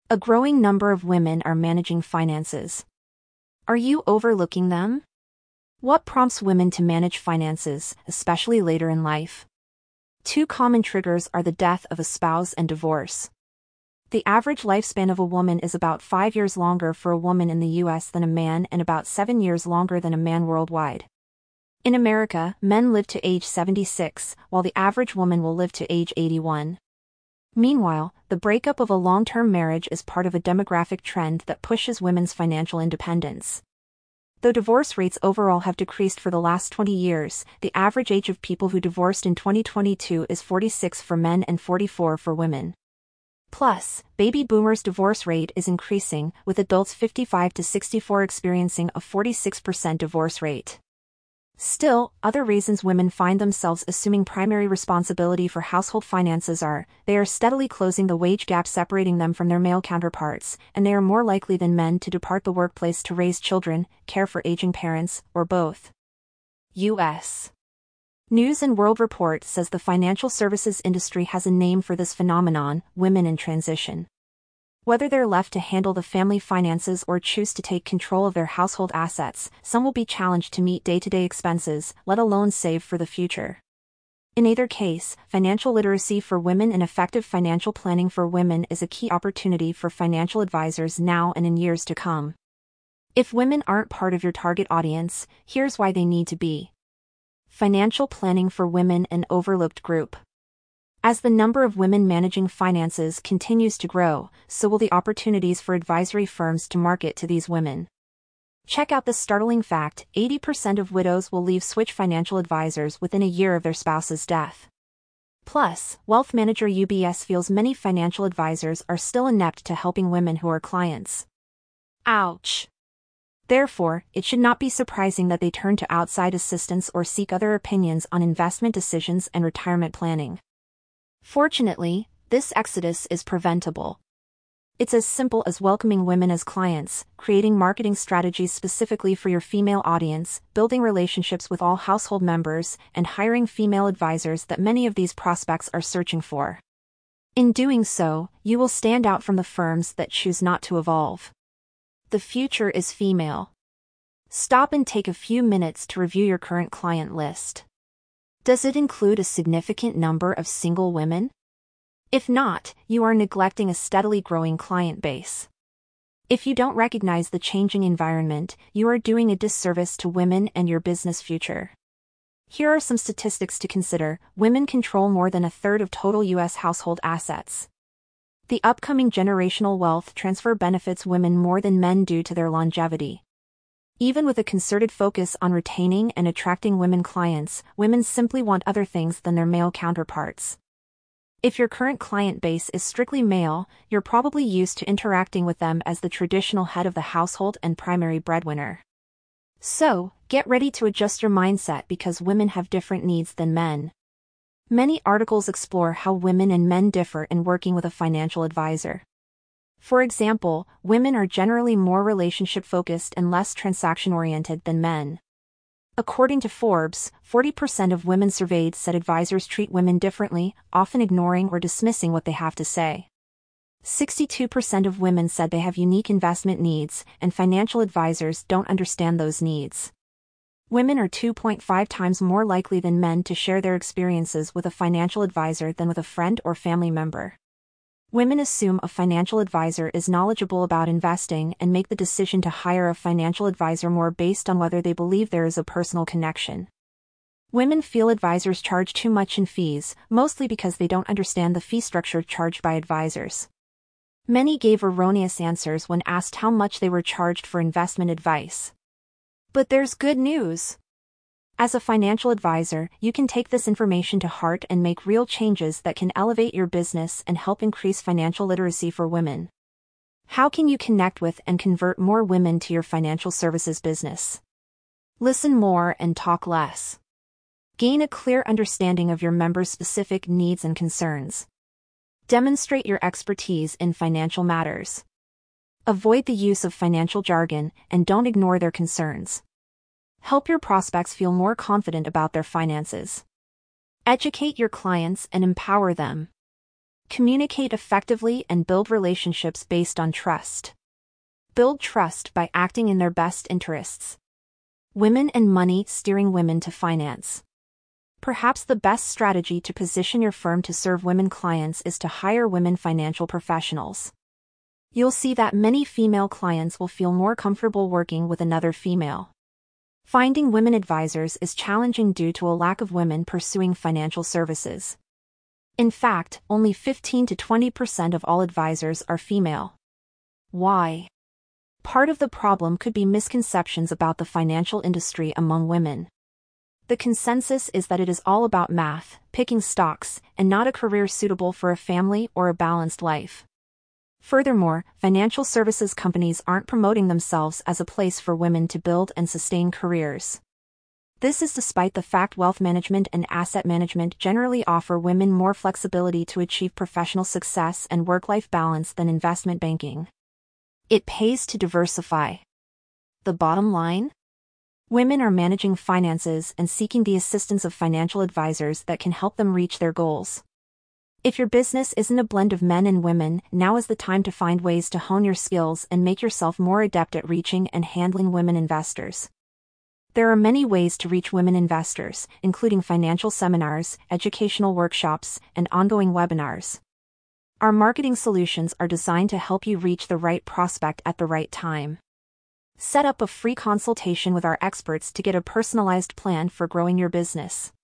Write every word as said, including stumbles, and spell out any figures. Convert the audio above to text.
A growing number of women are managing finances. Are you overlooking them? What prompts women to manage finances, especially later in life? Two common triggers are the death of a spouse and divorce. The average lifespan of a woman is about five years longer for a woman in the U S than a man and about seven years longer than a man worldwide. In America, men live to age seventy-six, while the average woman will live to age eighty-one. Meanwhile, the breakup of a long-term marriage is part of a demographic trend that pushes women's financial independence. Though divorce rates overall have decreased for the last twenty years, the average age of people who divorced in twenty twenty-two is forty-six for men and forty-four for women. Plus, baby boomers' divorce rate is increasing, with adults fifty-five to sixty-four experiencing a forty-six percent divorce rate. Still, other reasons women find themselves assuming primary responsibility for household finances are, they are steadily closing the wage gap separating them from their male counterparts, and they are more likely than men to depart the workplace to raise children, care for aging parents, or both. U S News and World Report says the financial services industry has a name for this phenomenon: women in transition. Whether they're left to handle the family finances or choose to take control of their household assets, some will be challenged to meet day-to-day expenses, let alone save for the future. In either case, financial literacy for women and effective financial planning for women is a key opportunity for financial advisors now and in years to come. If women aren't part of your target audience, here's why they need to be. Financial planning for women, an overlooked group. As the number of women managing finances continues to grow, so will the opportunities for advisory firms to market to these women. Check out this startling fact: eighty percent of widows will leave Switch Financial Advisors within a year of their spouse's death. Plus, wealth manager U B S feels many financial advisors are still inept to helping women who are clients. Ouch! Therefore, it should not be surprising that they turn to outside assistance or seek other opinions on investment decisions and retirement planning. Fortunately, this exodus is preventable. It's as simple as welcoming women as clients, creating marketing strategies specifically for your female audience, building relationships with all household members, and hiring female advisors that many of these prospects are searching for. In doing so, you will stand out from the firms that choose not to evolve. The future is female. Stop and take a few minutes to review your current client list. Does it include a significant number of single women? If not, you are neglecting a steadily growing client base. If you don't recognize the changing environment, you are doing a disservice to women and your business future. Here are some statistics to consider. Women control more than a third of total U S household assets. The upcoming generational wealth transfer benefits women more than men due to their longevity. Even with a concerted focus on retaining and attracting women clients, women simply want other things than their male counterparts. If your current client base is strictly male, you're probably used to interacting with them as the traditional head of the household and primary breadwinner. So, get ready to adjust your mindset because women have different needs than men. Many articles explore how women and men differ in working with a financial advisor. For example, women are generally more relationship-focused and less transaction-oriented than men. According to Forbes, forty percent of women surveyed said advisors treat women differently, often ignoring or dismissing what they have to say. sixty-two percent of women said they have unique investment needs, and financial advisors don't understand those needs. Women are two point five times more likely than men to share their experiences with a financial advisor than with a friend or family member. Women assume a financial advisor is knowledgeable about investing and make the decision to hire a financial advisor more based on whether they believe there is a personal connection. Women feel advisors charge too much in fees, mostly because they don't understand the fee structure charged by advisors. Many gave erroneous answers when asked how much they were charged for investment advice. But there's good news. As a financial advisor, you can take this information to heart and make real changes that can elevate your business and help increase financial literacy for women. How can you connect with and convert more women to your financial services business? Listen more and talk less. Gain a clear understanding of your members' specific needs and concerns. Demonstrate your expertise in financial matters. Avoid the use of financial jargon and don't ignore their concerns. Help your prospects feel more confident about their finances. Educate your clients and empower them. Communicate effectively and build relationships based on trust. Build trust by acting in their best interests. Women and money, steering women to finance. Perhaps the best strategy to position your firm to serve women clients is to hire women financial professionals. You'll see that many female clients will feel more comfortable working with another female. Finding women advisors is challenging due to a lack of women pursuing financial services. In fact, only fifteen to twenty percent of all advisors are female. Why? Part of the problem could be misconceptions about the financial industry among women. The consensus is that it is all about math, picking stocks, and not a career suitable for a family or a balanced life. Furthermore, financial services companies aren't promoting themselves as a place for women to build and sustain careers. This is despite the fact wealth management and asset management generally offer women more flexibility to achieve professional success and work-life balance than investment banking. It pays to diversify. The bottom line? Women are managing finances and seeking the assistance of financial advisors that can help them reach their goals. If your business isn't a blend of men and women, now is the time to find ways to hone your skills and make yourself more adept at reaching and handling women investors. There are many ways to reach women investors, including financial seminars, educational workshops, and ongoing webinars. Our marketing solutions are designed to help you reach the right prospect at the right time. Set up a free consultation with our experts to get a personalized plan for growing your business.